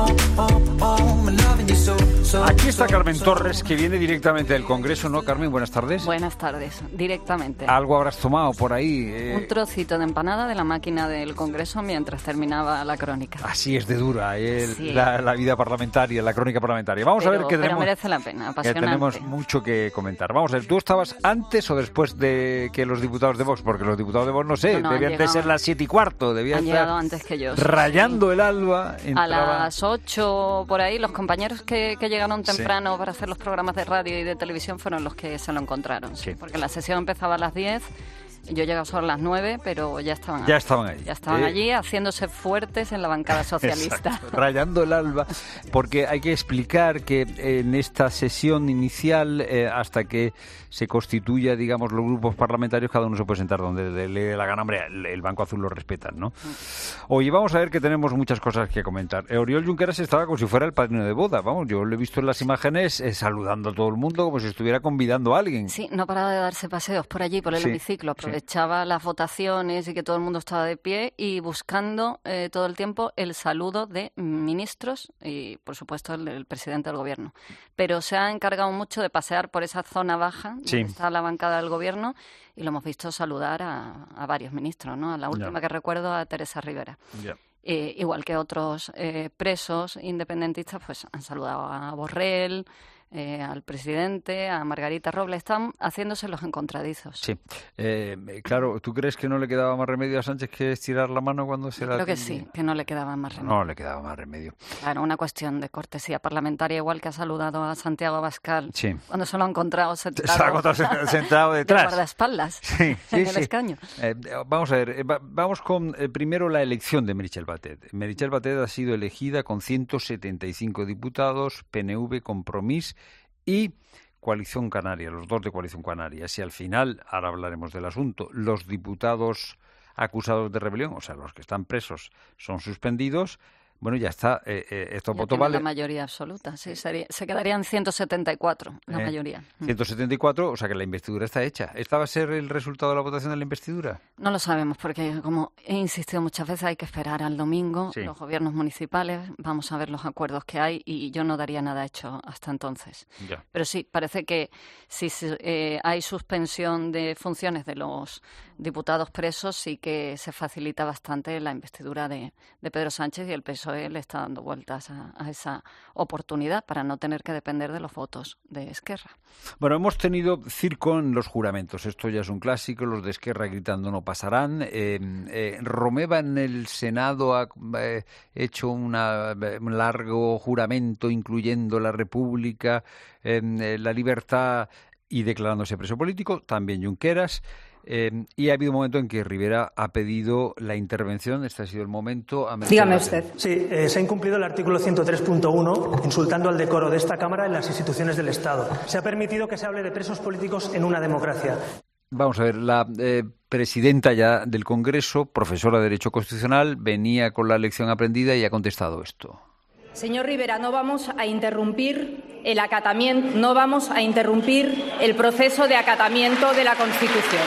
Aquí está Carmen Torres, que viene directamente del Congreso, ¿no, Carmen? Buenas tardes. Buenas tardes, directamente. Algo habrás tomado por ahí. Eh... Un trocito de empanada de la máquina del Congreso mientras terminaba la crónica. Así es de dura, eh, sí. la, la vida parlamentaria, la crónica parlamentaria. Vamos pero, a ver qué tenemos. Pero merece la pena, apasionante. Que tenemos mucho que comentar. Vamos a ver, ¿tú estabas antes o después de que los diputados de Vox? Porque los diputados de Vox, no sé, no, no, debían llegado, de ser las siete y cuarto, debían han estar llegado antes que yo. Rayando sí. el alba. Entraba... A las ocho por ahí, los compañeros que, que llegaron temprano sí. para hacer los programas de radio y de televisión fueron los que se lo encontraron. Sí. Porque la sesión empezaba a las diez. Yo llegué solo a las nueve, pero ya estaban ya allí. estaban allí. Ya estaban eh... allí haciéndose fuertes en la bancada socialista. Exacto, rayando el alba, porque hay que explicar que en esta sesión inicial, eh, hasta que se constituya, digamos, los grupos parlamentarios, cada uno se puede sentar donde le dé la gana. Hombre, el, el Banco Azul lo respetan, ¿no? Oye, vamos a ver que tenemos muchas cosas que comentar. Eh, Oriol Junqueras estaba como si fuera el padrino de boda, vamos, yo lo he visto en las imágenes eh, saludando a todo el mundo como si estuviera convidando a alguien. Sí, no paraba de darse paseos por allí, por el sí, hemiciclo, sí. Aprovechaba las votaciones y que todo el mundo estaba de pie y buscando eh, todo el tiempo el saludo de ministros y, por supuesto, el, el presidente del gobierno. Pero se ha encargado mucho de pasear por esa zona baja sí. donde está la bancada del gobierno y lo hemos visto saludar a, a varios ministros, ¿no? A la última yeah. que recuerdo, a Teresa Rivera. Yeah. Eh, igual que otros eh, presos independentistas, pues han saludado a Borrell, Eh, al presidente, a Margarita Robles, están haciéndose los encontradizos. Sí, eh, claro, ¿tú crees que no le quedaba más remedio a Sánchez que estirar la mano cuando se la... Creo que sí, que no le quedaba más remedio. No le quedaba más remedio. Claro, una cuestión de cortesía parlamentaria, igual que ha saludado a Santiago Abascal sí. cuando se lo ha encontrado sentado, se ha encontrado sentado detrás. De guardaespaldas, sí, sí, en el sí. escaño. Eh, vamos a ver, eh, va, vamos con eh, primero la elección de Meritxell Batet. Meritxell Batet ha sido elegida con ciento setenta y cinco diputados, P N V, Compromís y Coalición Canaria, los dos de Coalición Canaria. Si al final, ahora hablaremos del asunto, los diputados acusados de rebelión, o sea, los que están presos, son suspendidos, bueno, ya está. Eh, eh, esto voto vale. La mayoría absoluta, sí, sería, se quedarían ciento setenta y cuatro, la eh, mayoría. ciento setenta y cuatro, o sea que la investidura está hecha. ¿Esta va a ser el resultado de la votación de la investidura? No lo sabemos, porque como he insistido muchas veces, hay que esperar al domingo, sí. los gobiernos municipales, vamos a ver los acuerdos que hay y yo no daría nada hecho hasta entonces. Ya. Pero sí, parece que si eh, hay suspensión de funciones de los diputados presos, sí que se facilita bastante la investidura de, de Pedro Sánchez y el P S O E le está dando vueltas a, a esa oportunidad para no tener que depender de los votos de Esquerra. Bueno, hemos tenido circo en los juramentos. Esto ya es un clásico. Los de Esquerra gritando no pasarán. Eh, eh, Romeva en el Senado ha eh, hecho una, un largo juramento incluyendo la República, eh, la libertad y declarándose preso político. También Junqueras. Eh, y ha habido un momento en que Rivera ha pedido la intervención. Este ha sido el momento. Dígame usted. Sí, eh, se ha incumplido el artículo ciento tres punto uno, insultando al decoro de esta Cámara en las instituciones del Estado. Se ha permitido que se hable de presos políticos en una democracia. Vamos a ver, la eh, presidenta ya del Congreso, profesora de Derecho Constitucional, venía con la lección aprendida y ha contestado esto. Señor Rivera, no vamos a interrumpir el acatamiento, no vamos a interrumpir el proceso de acatamiento de la Constitución.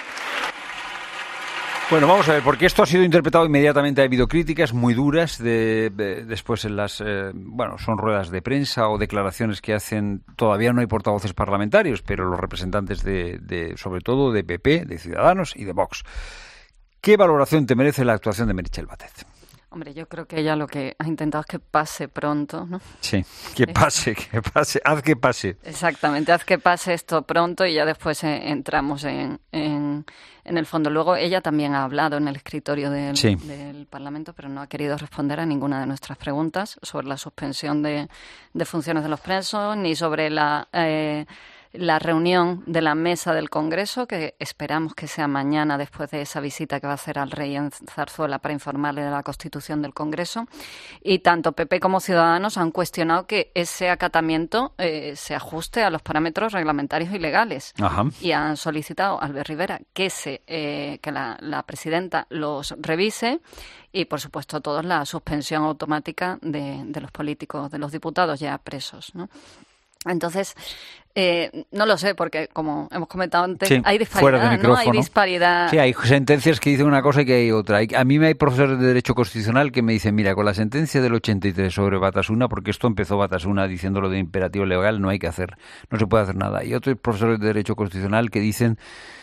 Bueno, vamos a ver, porque esto ha sido interpretado inmediatamente. Ha habido críticas muy duras de, de, después en las, eh, bueno, son ruedas de prensa o declaraciones que hacen. Todavía no hay portavoces parlamentarios, pero los representantes de, de sobre todo de P P, de Ciudadanos y de Vox. ¿Qué valoración te merece la actuación de Meritxell Batet? Hombre, yo creo que ella lo que ha intentado es que pase pronto, ¿no? Sí, que pase, que pase, haz que pase. Exactamente, haz que pase esto pronto y ya después eh, entramos en, en, en el fondo. Luego ella también ha hablado en el escritorio del, sí. del Parlamento, pero no ha querido responder a ninguna de nuestras preguntas sobre la suspensión de, de funciones de los presos, ni sobre la... Eh, la reunión de la mesa del Congreso, que esperamos que sea mañana después de esa visita que va a hacer al rey en Zarzuela para informarle de la constitución del Congreso. Y tanto P P como Ciudadanos han cuestionado que ese acatamiento eh, se ajuste a los parámetros reglamentarios y legales. Ajá. Y han solicitado a Albert Rivera que, se, eh, que la, la presidenta los revise y, por supuesto, todos la suspensión automática de, de los políticos, de los diputados ya presos, ¿no? Entonces, eh, no lo sé, porque como hemos comentado antes, sí, hay disparidad, ¿no? Hay disparidad. Sí, hay sentencias que dicen una cosa y que hay otra. A mí me hay profesores de Derecho Constitucional que me dicen, mira, con la sentencia del ochenta y tres sobre Batasuna, porque esto empezó Batasuna diciendo lo de imperativo legal, no hay que hacer, no se puede hacer nada. Y otros profesores de Derecho Constitucional que dicen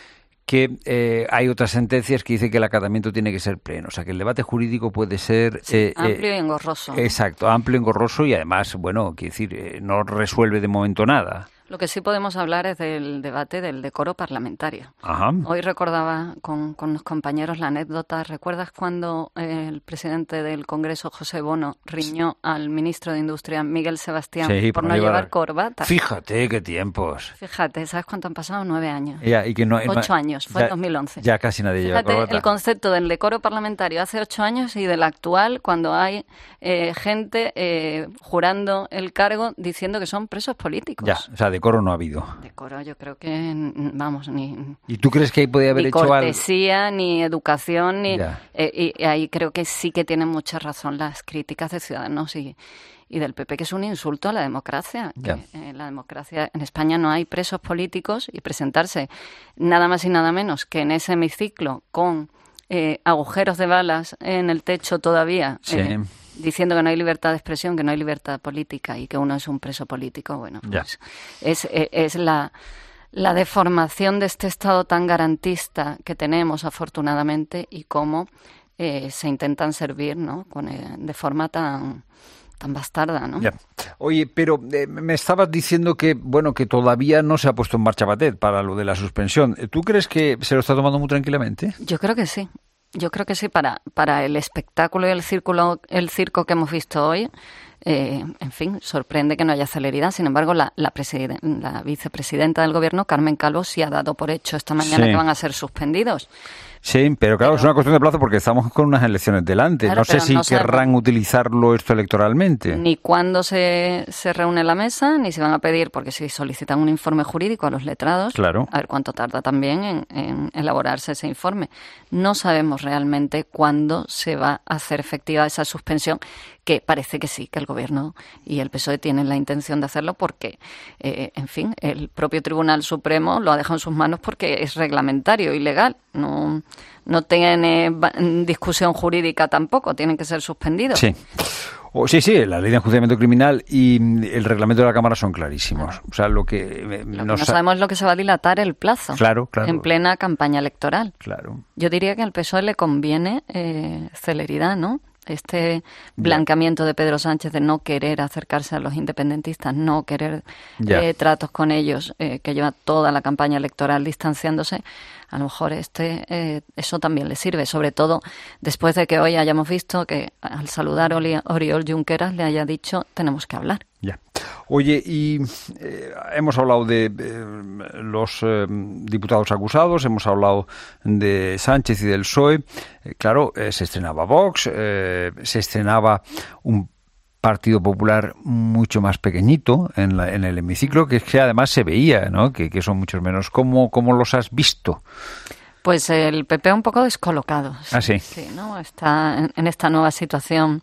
que eh, hay otras sentencias que dicen que el acatamiento tiene que ser pleno, o sea que el debate jurídico puede ser sí, eh, amplio eh, y engorroso. Exacto, amplio, engorroso y además, bueno, quiero decir, eh, no resuelve de momento nada. Lo que sí podemos hablar es del debate del decoro parlamentario. Ajá. Hoy recordaba con, con los compañeros la anécdota. ¿Recuerdas cuando el presidente del Congreso, José Bono, riñó al ministro de Industria, Miguel Sebastián, sí, por no llevar, llevar corbata? Fíjate qué tiempos. Fíjate, ¿sabes cuánto han pasado? Nueve años. Ya, y que no, ocho ma, años, fue ya, en dos mil once. Ya casi nadie Fíjate, lleva corbata. El concepto del decoro parlamentario hace ocho años y del actual, cuando hay eh, gente eh, jurando el cargo diciendo que son presos políticos. Ya, o sea, decoro no ha habido. Decoro, yo creo que, vamos, ni... ¿Y tú crees que ahí podía haber ni hecho algo? Ni cortesía, ni educación, ni... Eh, y ahí creo que sí que tienen mucha razón las críticas de Ciudadanos y, y del P P, que es un insulto a la democracia. Que, eh, la democracia en España no hay presos políticos y presentarse nada más y nada menos que en ese hemiciclo con eh, agujeros de balas en el techo todavía... Sí. Eh, diciendo que no hay libertad de expresión, que no hay libertad política y que uno es un preso político, bueno, pues es, es la, la deformación de este Estado tan garantista que tenemos, afortunadamente, y cómo eh, se intentan servir, ¿no? Con, eh, de forma tan... tan bastarda, ¿no? Ya. Oye, pero eh, me estabas diciendo que, bueno, que todavía no se ha puesto en marcha Batet para lo de la suspensión. ¿Tú crees que se lo está tomando muy tranquilamente? Yo creo que sí. Yo creo que sí, para, para el espectáculo y el círculo, el circo que hemos visto hoy, eh, en fin, sorprende que no haya celeridad. Sin embargo, la, la, la vicepresidenta del Gobierno, Carmen Calvo, sí ha dado por hecho esta mañana sí. que van a ser suspendidos. Sí, pero claro, pero, es una cuestión de plazo porque estamos con unas elecciones delante. Claro, no sé si no querrán sabemos, utilizarlo esto electoralmente. Ni cuándo se, se reúne la mesa, ni si van a pedir, porque si solicitan un informe jurídico a los letrados, claro. a ver cuánto tarda también en, en elaborarse ese informe. No sabemos realmente cuándo se va a hacer efectiva esa suspensión, que parece que sí, que el Gobierno y el P S O E tienen la intención de hacerlo porque, eh, en fin, el propio Tribunal Supremo lo ha dejado en sus manos porque es reglamentario y legal. No, no tiene discusión jurídica tampoco, tienen que ser suspendidos. Sí. Oh, sí, sí, la ley de enjuiciamiento criminal y el reglamento de la Cámara son clarísimos. O sea, lo que... Lo que no sabemos es lo que se va a dilatar el plazo. Claro, claro. En plena campaña electoral. Claro. Yo diría que al P S O E le conviene eh, celeridad, ¿no? Este blanqueamiento de Pedro Sánchez de no querer acercarse a los independentistas, no querer eh, tratos con ellos, eh, que lleva toda la campaña electoral distanciándose, a lo mejor este eh, eso también le sirve, sobre todo después de que hoy hayamos visto que al saludar a Oriol Junqueras le haya dicho tenemos que hablar. Ya. Oye, y eh, hemos hablado de eh, los eh, diputados acusados, hemos hablado de Sánchez y del P S O E. Eh, claro, eh, se estrenaba Vox, eh, se estrenaba un Partido Popular mucho más pequeñito en, la, en el hemiciclo, que es que además se veía, ¿no? Que, que son muchos menos. ¿Cómo, cómo los has visto? Pues el P P un poco descolocado. Ah, sí. Sí, ¿no? Está en, en esta nueva situación.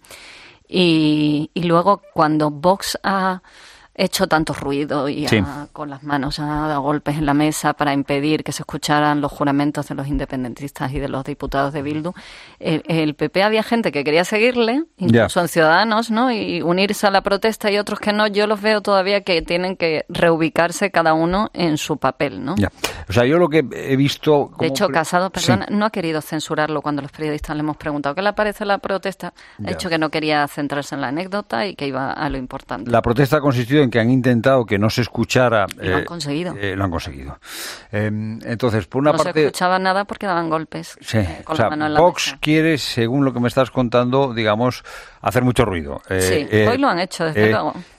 Y, y luego cuando Vox ha hecho tanto ruido y sí. ha, con las manos ha dado golpes en la mesa para impedir que se escucharan los juramentos de los independentistas y de los diputados de Bildu, el, el P P había gente que quería seguirle, incluso en Ciudadanos, ¿no? Y unirse a la protesta, y otros que no. Yo los veo todavía que tienen que reubicarse cada uno en su papel, ¿no? Ya. O sea, yo lo que he visto... Como... De hecho, Casado, perdón, sí. no ha querido censurarlo cuando los periodistas le hemos preguntado qué le parece la protesta. Ha dicho que no quería centrarse en la anécdota y que iba a lo importante. La protesta ha consistido en que han intentado que no se escuchara... Y lo han conseguido. Eh, lo han conseguido. Eh, entonces, por una no parte... No se escuchaba nada porque daban golpes. Sí. Eh, con o sea, la mano en la Vox mesa. quiere, según lo que me estás contando, digamos, hacer mucho ruido. Eh, sí, eh, hoy lo han hecho, desde eh, luego.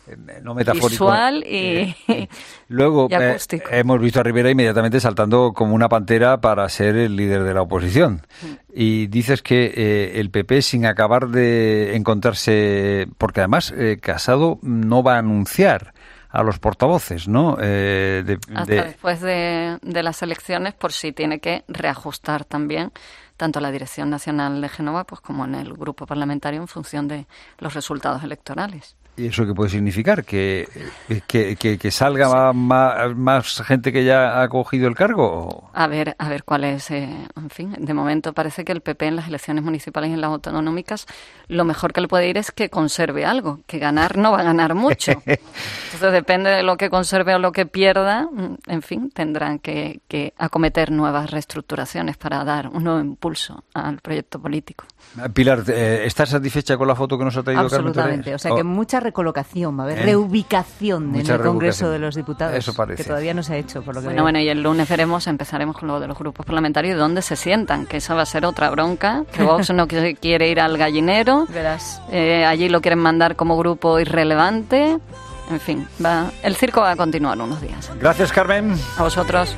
no metafórico. Visual y, eh, eh. Luego y acústico. Eh, hemos visto a Rivera inmediatamente saltando como una pantera para ser el líder de la oposición. Mm. Y dices que eh, el P P, sin acabar de encontrarse, porque además eh, Casado no va a anunciar a los portavoces, ¿no? Eh, de, Hasta de... después de, de las elecciones, por si tiene que reajustar también tanto la Dirección Nacional de Génova pues como en el grupo parlamentario en función de los resultados electorales. ¿Y eso qué puede significar? ¿Que, que, que, que salga sí. más, más gente que ya ha cogido el cargo? A ver, a ver cuál es. Eh, en fin, de momento parece que el P P en las elecciones municipales y en las autonómicas lo mejor que le puede ir es que conserve algo, que ganar no va a ganar mucho. Entonces depende de lo que conserve o lo que pierda, en fin, tendrán que, que acometer nuevas reestructuraciones para dar un nuevo impulso al proyecto político. Pilar, ¿estás satisfecha con la foto que nos ha traído Carmen Torres? Absolutamente, o sea que oh. mucha recolocación, va a haber ¿Eh? reubicación Mucha en el Congreso de los Diputados. Eso parece. Que todavía no se ha hecho, por lo que Bueno, veo. bueno, y el lunes veremos, empezaremos con lo de los grupos parlamentarios y dónde se sientan, que esa va a ser otra bronca, que Vox no quiere ir al gallinero, verás. Eh, allí lo quieren mandar como grupo irrelevante, en fin, va, el circo va a continuar unos días. Gracias, Carmen. A vosotros.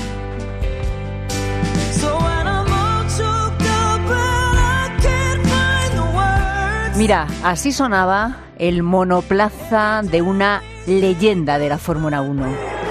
Mira, así sonaba el monoplaza de una leyenda de la Fórmula uno.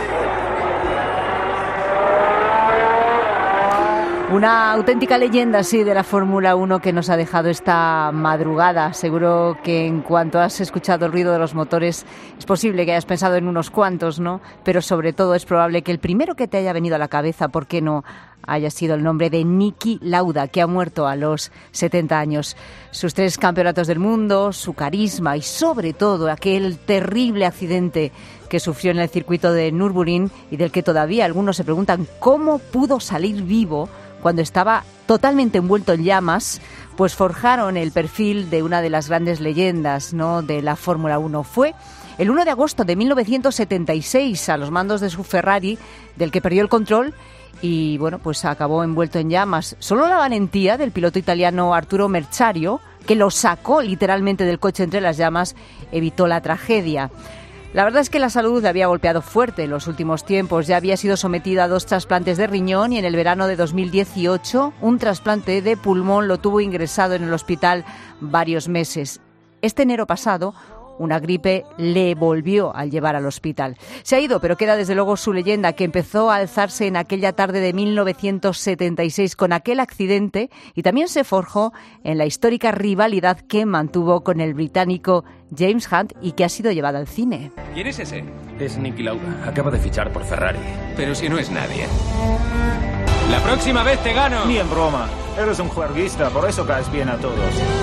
Una auténtica leyenda, sí, de la Fórmula uno que nos ha dejado esta madrugada. Seguro que en cuanto has escuchado el ruido de los motores es posible que hayas pensado en unos cuantos, ¿no? Pero sobre todo es probable que el primero que te haya venido a la cabeza, ¿por qué no?, haya sido el nombre de Niki Lauda, que ha muerto a los setenta años. Sus tres campeonatos del mundo, su carisma y sobre todo aquel terrible accidente que sufrió en el circuito de Nürburgring y del que todavía algunos se preguntan cómo pudo salir vivo cuando estaba totalmente envuelto en llamas, pues forjaron el perfil de una de las grandes leyendas, ¿no?, de la Fórmula uno. Fue el uno de agosto de mil novecientos setenta y seis, a los mandos de su Ferrari, del que perdió el control y, bueno, pues acabó envuelto en llamas. Solo la valentía del piloto italiano Arturo Merzario, que lo sacó literalmente del coche entre las llamas, evitó la tragedia. La verdad es que la salud le había golpeado fuerte en los últimos tiempos. Ya había sido sometido a dos trasplantes de riñón y en el verano de dos mil dieciocho un trasplante de pulmón lo tuvo ingresado en el hospital varios meses. Este enero pasado una gripe le volvió a llevar al hospital. Se ha ido, pero queda desde luego su leyenda, que empezó a alzarse en aquella tarde de mil novecientos setenta y seis con aquel accidente y también se forjó en la histórica rivalidad que mantuvo con el británico James Hunt y que ha sido llevada al cine. ¿Quién es ese? Es Niki Lauda. Acaba de fichar por Ferrari. Pero si no es nadie. La próxima vez te gano. Ni en broma. Eres un juerguista, por eso caes bien a todos.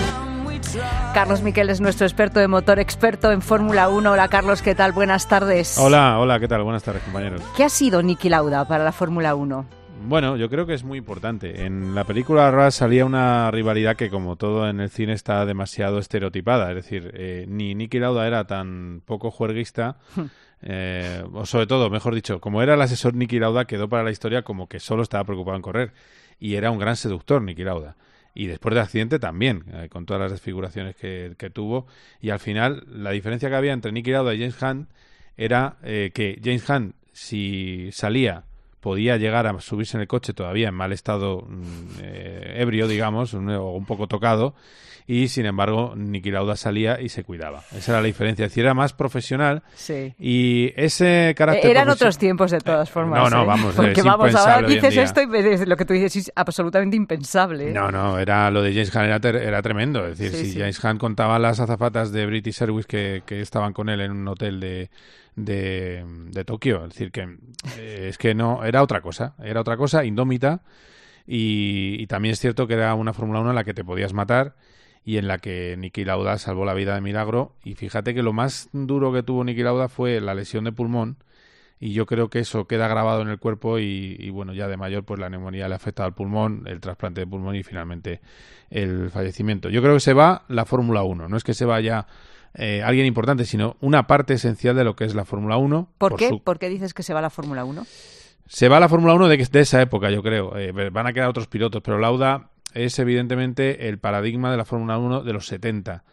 Carlos Miquel es nuestro experto de motor, experto en Fórmula uno. Hola, Carlos, ¿qué tal? Buenas tardes. Hola, hola, ¿qué tal? Buenas tardes, compañeros. ¿Qué ha sido Niki Lauda para la Fórmula uno? Bueno, yo creo que es muy importante. En la película Rush salía una rivalidad que, como todo en el cine, está demasiado estereotipada. Es decir, eh, ni Niki Lauda era tan poco juerguista, eh, o sobre todo, mejor dicho, como era el asesor Niki Lauda, quedó para la historia como que solo estaba preocupado en correr. Y era un gran seductor, Niki Lauda. Y después del accidente también, eh, con todas las desfiguraciones que, que tuvo. Y al final, la diferencia que había entre Niki Lauda y James Hunt era eh, que James Hunt, si salía, podía llegar a subirse en el coche todavía en mal estado, eh, ebrio, digamos, un, o un poco tocado, y sin embargo Niki Lauda salía y se cuidaba. Esa era la diferencia, es decir, era más profesional. Sí. Y ese carácter... Eran otros tiempos de todas formas. No, no, ¿eh? vamos, porque es vamos, ahora dices día. esto y ves lo que tú dices es absolutamente impensable. ¿eh? No, no, era lo de James Hunt era, ter, era tremendo. Es decir, sí, si sí. James Hunt contaba las azafatas de British Airways que, que estaban con él en un hotel de... De, de Tokio, es decir que eh, es que no, era otra cosa, era otra cosa, indómita, y, y también es cierto que era una Fórmula uno en la que te podías matar y en la que Niki Lauda salvó la vida de milagro. Y fíjate que lo más duro que tuvo Niki Lauda fue la lesión de pulmón, y yo creo que eso queda grabado en el cuerpo y, y bueno, ya de mayor pues la neumonía le ha afectado al pulmón, el trasplante de pulmón y finalmente el fallecimiento. Yo creo que se va la Fórmula uno, no es que se vaya Eh, alguien importante, sino una parte esencial de lo que es la Fórmula uno. ¿Por, por qué? Su... ¿Por qué dices que se va la Fórmula uno? Se va la Fórmula uno de, de esa época, yo creo. Eh, van a quedar otros pilotos, pero Lauda es evidentemente el paradigma de la Fórmula uno de los setenta.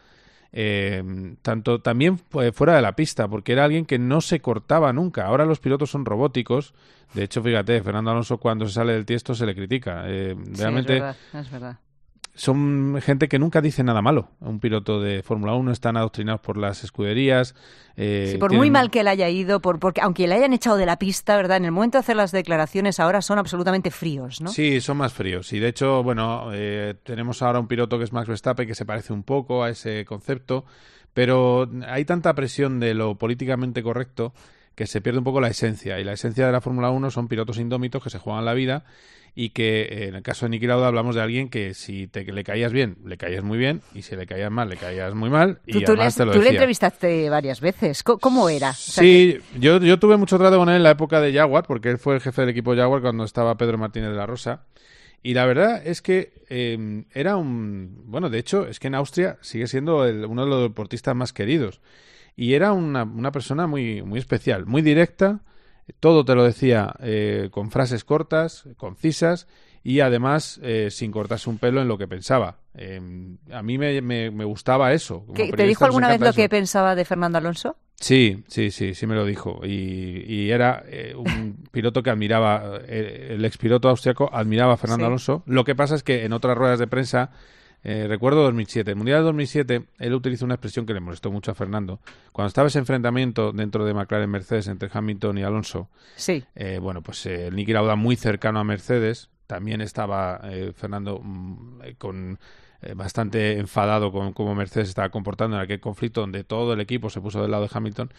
Eh, tanto también pues, fuera de la pista, porque era alguien que no se cortaba nunca. Ahora los pilotos son robóticos. De hecho, fíjate, Fernando Alonso cuando se sale del tiesto se le critica. Eh, realmente sí, es verdad, es verdad. Son gente que nunca dice nada malo. Un piloto de Fórmula uno están adoctrinados por las escuderías. Eh, sí, por tienen... muy mal que él haya ido, por, porque aunque le hayan echado de la pista, ¿verdad? En el momento de hacer las declaraciones ahora son absolutamente fríos, ¿no? Sí, son más fríos. Y de hecho, bueno, eh, tenemos ahora un piloto que es Max Verstappen que se parece un poco a ese concepto, pero hay tanta presión de lo políticamente correcto que se pierde un poco la esencia. Y la esencia de la Fórmula uno son pilotos indómitos que se juegan la vida y que en el caso de Niki Lauda hablamos de alguien que si te le caías bien, le caías muy bien, y si le caías mal, le caías muy mal, y tú, además tú, le, te lo tú decía. le entrevistaste varias veces. ¿Cómo, cómo era? O sea, sí, que... yo, yo tuve mucho trato con él en la época de Jaguar, porque él fue el jefe del equipo Jaguar cuando estaba Pedro Martínez de la Rosa, y la verdad es que eh, era un... Bueno, de hecho, es que en Austria sigue siendo el, uno de los deportistas más queridos, y era una, una persona muy, muy especial, muy directa, todo te lo decía eh, con frases cortas, concisas, y además eh, sin cortarse un pelo en lo que pensaba. Eh, a mí me, me, me gustaba eso. ¿Te dijo alguna vez lo que pensaba de Fernando Alonso? Sí, sí, sí, sí me lo dijo. Y, y era eh, un piloto que admiraba, eh, el expiloto austriaco admiraba a Fernando sí. Alonso. Lo que pasa es que en otras ruedas de prensa, eh, recuerdo dos mil siete, el Mundial de dos mil siete, él utilizó una expresión que le molestó mucho a Fernando. Cuando estaba ese enfrentamiento dentro de McLaren Mercedes entre Hamilton y Alonso, sí. eh, bueno, pues eh, el Niki Lauda muy cercano a Mercedes. También estaba eh, Fernando mmm, con eh, bastante enfadado con cómo Mercedes estaba comportando en aquel conflicto donde todo el equipo se puso del lado de Hamilton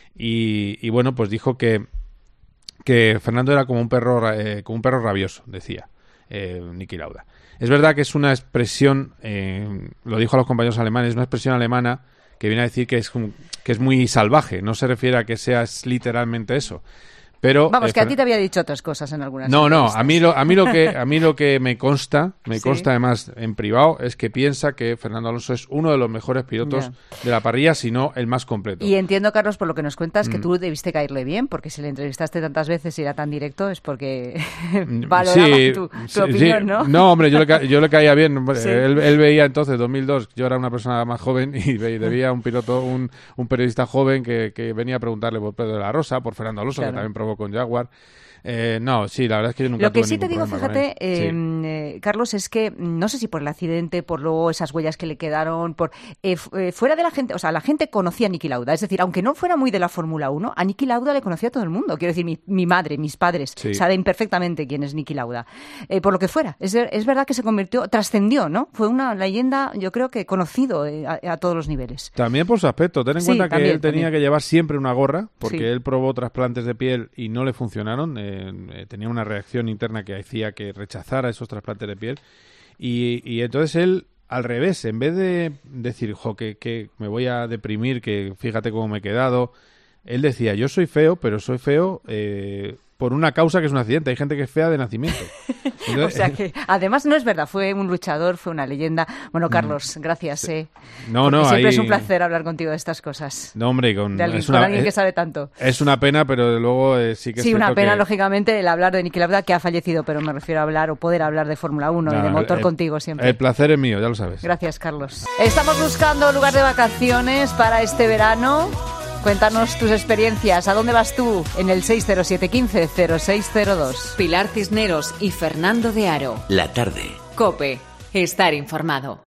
y, y bueno, pues dijo que que Fernando era como un perro eh, como un perro rabioso, decía eh, Niki Lauda. Es verdad que es una expresión, eh, lo dijo a los compañeros alemanes, una expresión alemana que viene a decir que es, que es muy salvaje, no se refiere a que sea literalmente eso. Pero, Vamos, eh, que a ti te había dicho otras cosas en algunas No, no, a mí lo, a mí lo que a mí lo que me consta, me sí. consta además en privado, es que piensa que Fernando Alonso es uno de los mejores pilotos yeah. de la parrilla, si no el más completo. Y entiendo, Carlos, por lo que nos cuentas, que mm. tú debiste caerle bien, porque si le entrevistaste tantas veces y era tan directo, es porque valoraba sí, tu, tu sí, opinión, sí. ¿no? No, hombre, yo le, ca yo le caía bien. Sí. Él, él veía entonces, dos mil dos, yo era una persona más joven y veía un piloto, un, un periodista joven que, que venía a preguntarle por Pedro de la Rosa, por Fernando Alonso, claro. que también probó con Jaguar. Eh, no, sí, la verdad es que yo nunca Lo que tuve sí te digo, fíjate, eh, sí. eh, Carlos, es que no sé si por el accidente, por luego esas huellas que le quedaron, por eh, eh, fuera de la gente, o sea, la gente conocía a Niki Lauda, es decir, aunque no fuera muy de la Fórmula uno, a Niki Lauda le conocía a todo el mundo. Quiero decir, mi, mi madre, mis padres sí. saben perfectamente quién es Niki Lauda. Eh, por lo que fuera, es, es verdad que se convirtió, trascendió, ¿no? Fue una leyenda, yo creo que conocido eh, a, a todos los niveles. También por su aspecto, ten en sí, cuenta que también, él tenía también. que llevar siempre una gorra, porque sí. él probó trasplantes de piel y no le funcionaron, eh, eh, tenía una reacción interna que hacía que rechazara esos trasplantes de piel y, y entonces él al revés, en vez de decir jo, que, que me voy a deprimir, que fíjate cómo me he quedado, él decía yo soy feo, pero soy feo eh, por una causa que es un accidente. Hay gente que es fea de nacimiento. Entonces, o sea que, además, no es verdad, fue un luchador, fue una leyenda. Bueno, Carlos, gracias. Sí. Eh, no, no, siempre ahí... es un placer hablar contigo de estas cosas. No, hombre, con, de alguien, es una, con alguien es, que sabe tanto. Es una pena, pero luego eh, sí que es Sí, una pena, que... lógicamente, el hablar de Niki Lauda, que ha fallecido, pero me refiero a hablar o poder hablar de Fórmula uno no, y de motor el, contigo siempre. El placer es mío, ya lo sabes. Gracias, Carlos. Estamos buscando lugar de vacaciones para este verano. Cuéntanos tus experiencias. ¿A dónde vas tú? En el seis cero siete uno cinco cero seis cero dos. Pilar Cisneros y Fernando de Aro. La tarde. COPE. Estar informado.